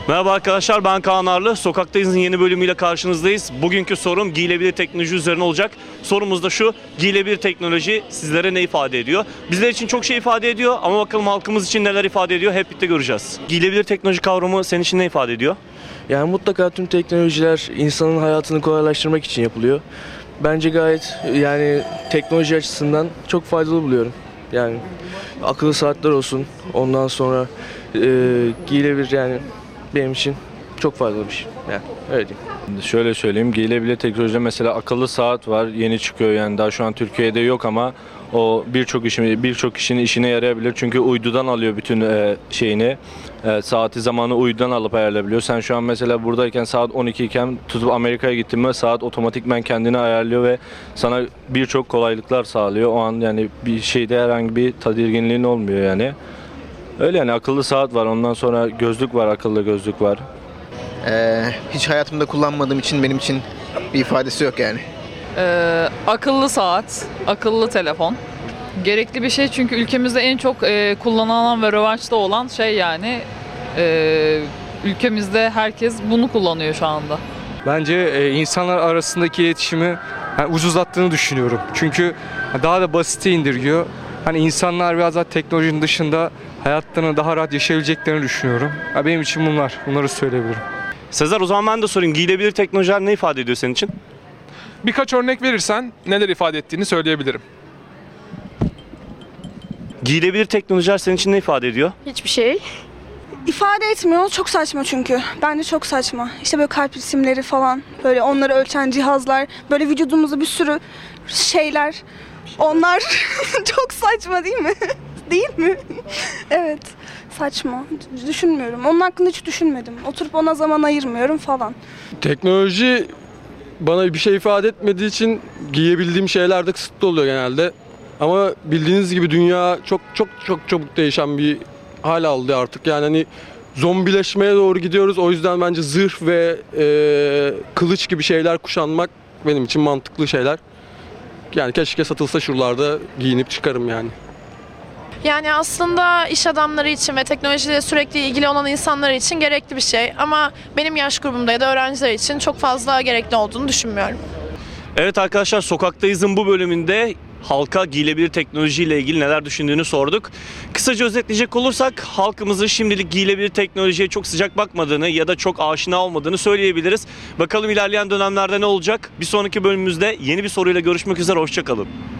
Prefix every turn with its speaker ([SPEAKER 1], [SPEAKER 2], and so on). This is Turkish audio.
[SPEAKER 1] Merhaba arkadaşlar, ben Kaan Arlı. Sokaktayız'ın yeni bölümüyle karşınızdayız. Bugünkü sorum giyilebilir teknoloji üzerine olacak. Sorumuz da şu: giyilebilir teknoloji sizlere ne ifade ediyor? Bizler için çok şey ifade ediyor ama bakalım halkımız için neler ifade ediyor, hep birlikte göreceğiz. Giyilebilir teknoloji kavramı senin için ne ifade ediyor?
[SPEAKER 2] Yani mutlaka tüm teknolojiler insanın hayatını kolaylaştırmak için yapılıyor. Bence gayet teknoloji açısından çok faydalı buluyorum. Yani akıllı saatler olsun, ondan sonra giyilebilir, benim için çok faydalı bir şey. Yani öyle diyeyim.
[SPEAKER 3] Şöyle söyleyeyim, giyilebilir teknolojide mesela akıllı saat var, yeni çıkıyor, yani daha şu an Türkiye'de yok ama o birçok kişinin işine yarayabilir çünkü uydudan alıyor bütün saati, zamanı uydudan alıp ayarlayabiliyor. Sen şu an mesela buradayken saat 12 iken tutup Amerika'ya gittin mi saat otomatikmen kendini ayarlıyor ve sana birçok kolaylıklar sağlıyor. O an yani bir şeyde herhangi bir tedirginliğin olmuyor yani. Öyle yani, akıllı saat var, ondan sonra gözlük var, akıllı gözlük var.
[SPEAKER 4] Hiç hayatımda kullanmadığım için benim için bir ifadesi yok yani.
[SPEAKER 5] Akıllı saat, akıllı telefon. Gerekli bir şey çünkü ülkemizde en çok kullanılan ve revaçta olan şey yani. Ülkemizde herkes bunu kullanıyor şu anda.
[SPEAKER 6] Bence insanlar arasındaki iletişimi uzatttığını düşünüyorum. Çünkü daha da basite indirgiyor. Hani insanlar biraz daha teknolojinin dışında hayatlarını daha rahat yaşayabileceklerini düşünüyorum. Benim için bunları söyleyebilirim.
[SPEAKER 1] Sezer, o zaman ben de sorayım. Giyilebilir teknolojiler ne ifade ediyor senin için?
[SPEAKER 7] Birkaç örnek verirsen neler ifade ettiğini söyleyebilirim.
[SPEAKER 1] Giyilebilir teknolojiler senin için ne ifade ediyor?
[SPEAKER 8] Hiçbir şey.
[SPEAKER 9] İfade etmiyor. Çok saçma çünkü. Bence çok saçma. İşte böyle kalp risimleri falan, böyle onları ölçen cihazlar, böyle vücudumuzda bir sürü şeyler. Onlar çok saçma değil mi? Değil mi? Evet. Saçma. Düşünmüyorum. Onun hakkında hiç düşünmedim. Oturup ona zaman ayırmıyorum falan.
[SPEAKER 10] Teknoloji bana bir şey ifade etmediği için giyebildiğim şeyler de kısıtlı oluyor genelde. Ama bildiğiniz gibi dünya çok çabuk değişen bir hal aldı artık. Yani hani zombileşmeye doğru gidiyoruz. O yüzden bence zırh ve kılıç gibi şeyler kuşanmak benim için mantıklı şeyler. Yani keşke satılsa şuralarda, giyinip çıkarım yani.
[SPEAKER 8] Yani aslında iş adamları için ve teknolojiyle sürekli ilgili olan insanlar için gerekli bir şey. Ama benim yaş grubumda ya da öğrenciler için çok fazla gerekli olduğunu düşünmüyorum.
[SPEAKER 1] Evet arkadaşlar, Sokaktayız'ın bu bölümünde halka giyilebilir teknolojiyle ilgili neler düşündüğünü sorduk. Kısaca özetleyecek olursak halkımızın şimdilik giyilebilir teknolojiye çok sıcak bakmadığını ya da çok aşina olmadığını söyleyebiliriz. Bakalım ilerleyen dönemlerde ne olacak? Bir sonraki bölümümüzde yeni bir soruyla görüşmek üzere, hoşça kalın.